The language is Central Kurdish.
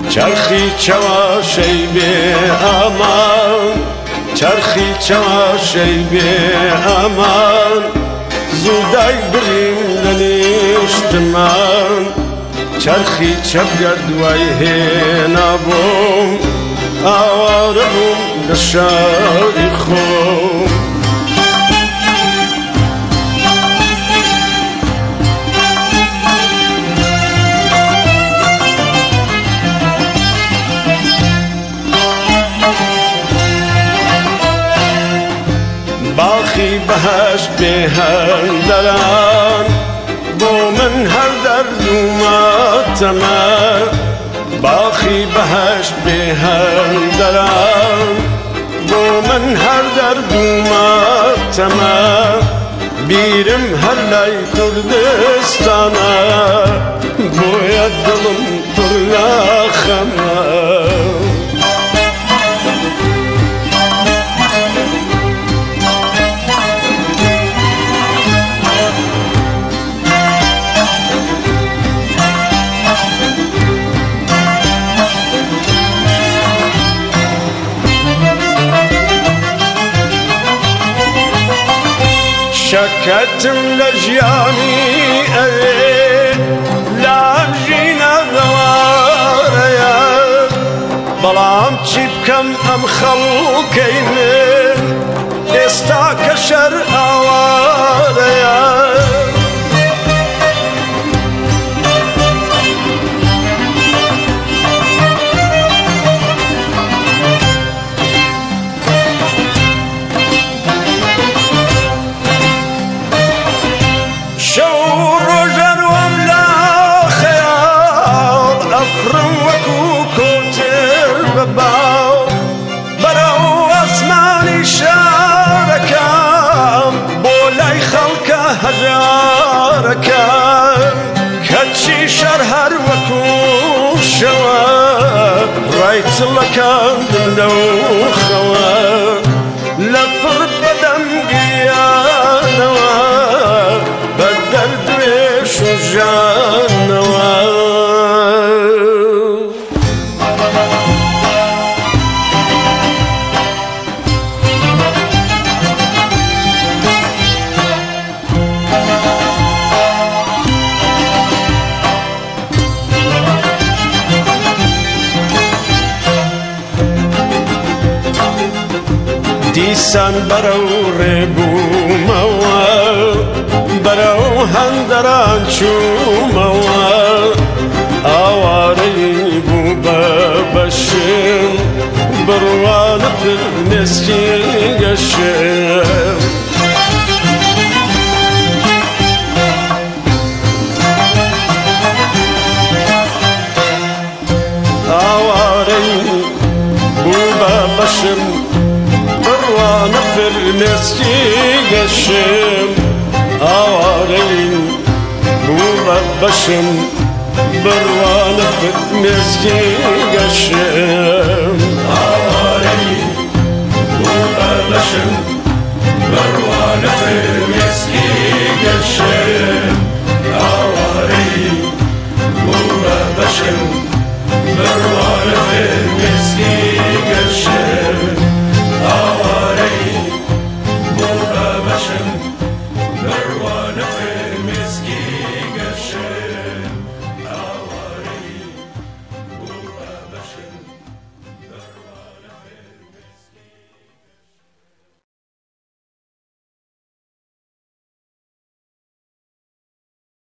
چرخی چواشی به امان چرخی چواشی به امان زودای بریم دنیشتمان چرخی چبگردوای هینا بوم آواره بوم دشاری خوم باخی بهشت به هندران بو من هر درد اومد باخی بهشت به هندران بو من هر درد اومد بیرم هر لای کردستانا بویا دلم پر خمه شکتم لجیانی اوی لاجینا غواریا بلام چی بکم ام خلقین استا کشر آواریا هجاركم كتشي شرهر وكو شوا رايت لكان دلو خوا لفر بدم قيانوا بدل دويش وجانوا دیسان برو ریبوموا برو هندران چوموا آواری بو ببشم بروان پر نسکی گشم آواری بو ببشم نفر مسکی گشم آوارین بو بشم بروان نفر مسکی گشم آوارین بو بشم بروان نفر مسکی گشم آوارین بو بشم